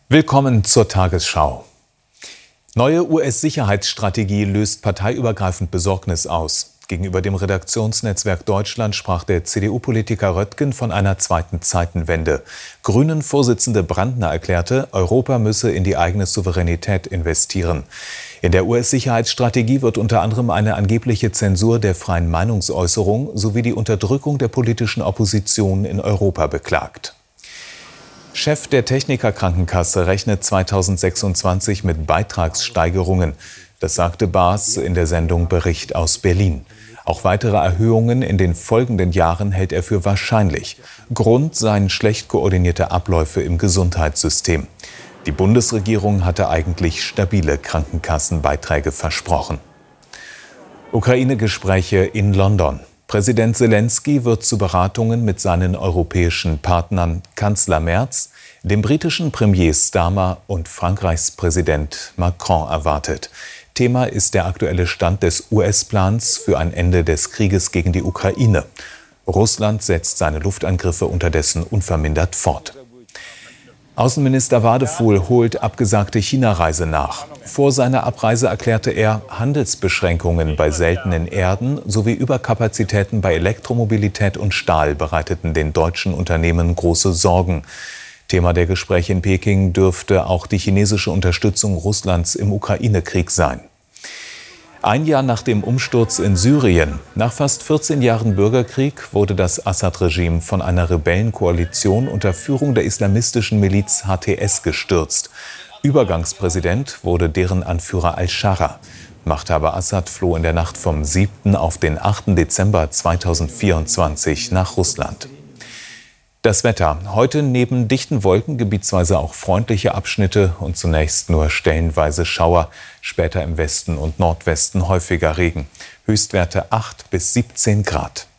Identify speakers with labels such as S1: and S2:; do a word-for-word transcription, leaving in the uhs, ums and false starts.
S1: Willkommen zur Tagesschau. Neue U S-Sicherheitsstrategie löst parteiübergreifend Besorgnis aus. Gegenüber dem Redaktionsnetzwerk Deutschland sprach der C D U-Politiker Röttgen von einer zweiten Zeitenwende. Grünen-Vorsitzende Brandner erklärte, Europa müsse in die eigene Souveränität investieren. In der U S-Sicherheitsstrategie wird unter anderem eine angebliche Zensur der freien Meinungsäußerung sowie die Unterdrückung der politischen Opposition in Europa beklagt. Chef der Techniker-Krankenkasse rechnet zweitausendsechsundzwanzig mit Beitragssteigerungen. Das sagte Baas in der Sendung Bericht aus Berlin. Auch weitere Erhöhungen in den folgenden Jahren hält er für wahrscheinlich. Grund seien schlecht koordinierte Abläufe im Gesundheitssystem. Die Bundesregierung hatte eigentlich stabile Krankenkassenbeiträge versprochen. Ukraine-Gespräche in London. Präsident Selenskyj wird zu Beratungen mit seinen europäischen Partnern Kanzler Merz, dem britischen Premier Starmer und Frankreichs Präsident Macron erwartet. Thema ist der aktuelle Stand des U S-Plans für ein Ende des Krieges gegen die Ukraine. Russland setzt seine Luftangriffe unterdessen unvermindert fort. Außenminister Wadefuhl holt abgesagte China-Reise nach. Vor seiner Abreise erklärte er, Handelsbeschränkungen bei seltenen Erden sowie Überkapazitäten bei Elektromobilität und Stahl bereiteten den deutschen Unternehmen große Sorgen. Thema der Gespräche in Peking dürfte auch die chinesische Unterstützung Russlands im Ukraine-Krieg sein. Ein Jahr nach dem Umsturz in Syrien, nach fast vierzehn Jahren Bürgerkrieg, wurde das Assad-Regime von einer Rebellenkoalition unter Führung der islamistischen Miliz H T S gestürzt. Übergangspräsident wurde deren Anführer al-Shara. Machthaber Assad floh in der Nacht vom siebten auf den achten Dezember zweitausendvierundzwanzig nach Russland. Das Wetter. Heute neben dichten Wolken gebietsweise auch freundliche Abschnitte und zunächst nur stellenweise Schauer, später im Westen und Nordwesten häufiger Regen. Höchstwerte acht bis siebzehn Grad.